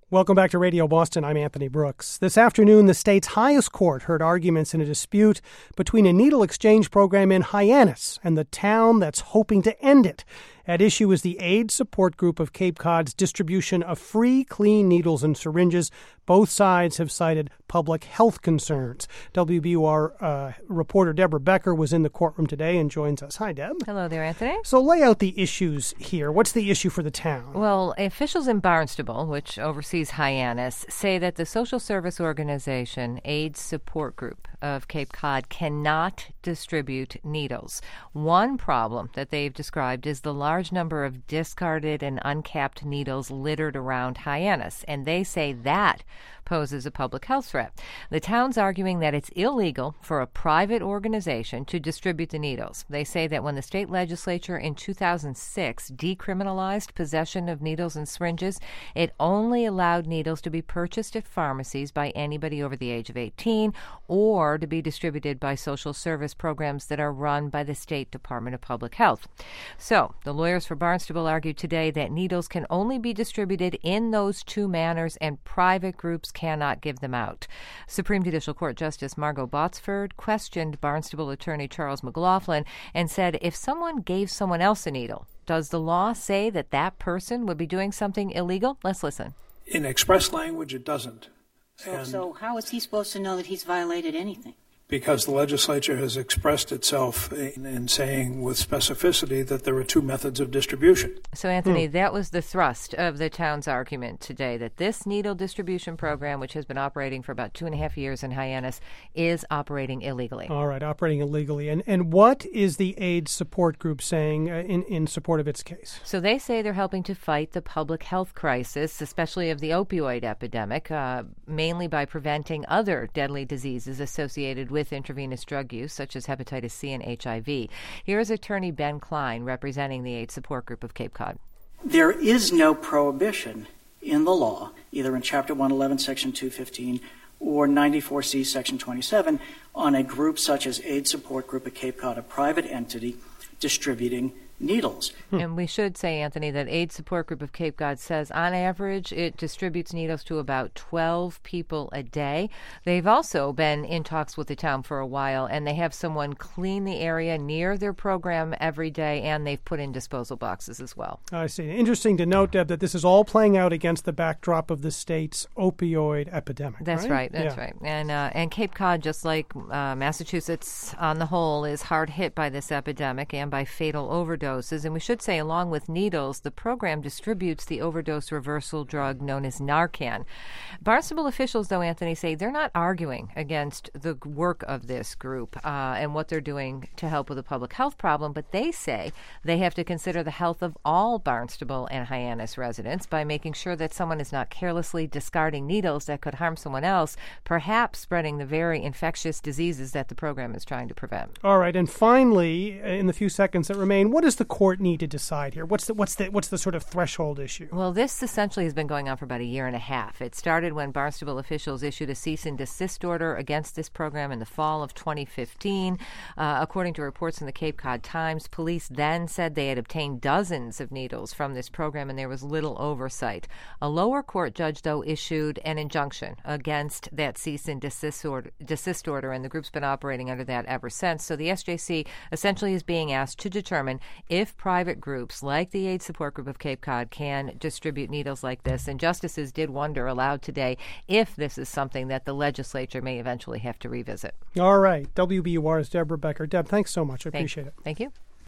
Welcome back to Radio Boston. I'm Anthony Brooks. This afternoon, the state's highest court heard arguments in a dispute between a needle exchange program in Hyannis and the town that's hoping to end it. At issue is the AIDS support group of Cape Cod's distribution of free, clean needles and syringes. Both sides have cited public health concerns. WBUR reporter Deborah Becker was in the courtroom today and joins us. Hi, Deb. Hello there, Anthony. So lay out the issues here. What's the issue for the town? Well, officials in Barnstable, which oversees Hyannis, say that the social service organization AIDS Support Group of Cape Cod cannot distribute needles. One problem that they've described is the large number of discarded and uncapped needles littered around Hyannis, and they say that poses a public health threat. The town's arguing that it's illegal for a private organization to distribute the needles. They say that when the state legislature in 2006 decriminalized possession of needles and syringes, it only allowed needles to be purchased at pharmacies by anybody over the age of 18 or to be distributed by social service programs that are run by the State Department of Public Health. So, the lawyers for Barnstable argued today that needles can only be distributed in those two manners and private groups cannot give them out. Supreme Judicial Court Justice Margot Botsford questioned Barnstable attorney Charles McLaughlin and said if someone gave someone else a needle, does the law say that that person would be doing something illegal? Let's listen. In express language, it doesn't. So how is he supposed to know that he's violated anything? Because the legislature has expressed itself in saying with specificity that there are two methods of distribution. So, Anthony, that was the thrust of the town's argument today, that this needle distribution program, which has been operating for about 2.5 years in Hyannis, is operating illegally. All right, operating illegally. And what is the AIDS support group saying in support of its case? So they say they're helping to fight the public health crisis, especially of the opioid epidemic, mainly by preventing other deadly diseases associated with intravenous drug use, such as hepatitis C and HIV. Here is attorney Ben Klein representing the AIDS support group of Cape Cod. There is no prohibition in the law, either in Chapter 111, Section 215, or 94C, Section 27, on a group such as AIDS Support Group of Cape Cod, a private entity, distributing needles. And we should say, Anthony, that AIDS Support Group of Cape Cod says on average it distributes needles to about 12 people a day. They've also been in talks with the town for a while, and they have someone clean the area near their program every day, and they've put in disposal boxes as well. I see. Interesting to note, Deb, that this is all playing out against the backdrop of the state's opioid epidemic. That's right. That's right. And Cape Cod, just like Massachusetts on the whole, is hard hit by this epidemic and by fatal overdoses. And we should say, along with needles, the program distributes the overdose reversal drug known as Narcan. Barnstable officials, though, Anthony, say they're not arguing against the work of this group and what they're doing to help with a public health problem, but they say they have to consider the health of all Barnstable and Hyannis residents by making sure that someone is not carelessly discarding needles that could harm someone else, perhaps spreading the very infectious diseases that the program is trying to prevent. All right, and finally, in the few seconds that remain, what does the court need to decide here? What's the sort of threshold issue? Well, this essentially has been going on for about a year and a half. It started when Barnstable officials issued a cease and desist order against this program in the fall of 2015. According to reports in the Cape Cod Times, police then said they had obtained dozens of needles from this program and there was little oversight. A lower court judge, though, issued an injunction against that cease and desist order, and the group's been operating under that ever since. So the SJC essentially is being asked to determine if private groups like the AIDS Support Group of Cape Cod can distribute needles like this. And justices did wonder aloud today if this is something that the legislature may eventually have to revisit. All right. WBUR's Deborah Becker. Deb, thanks so much. I appreciate it. Thank you.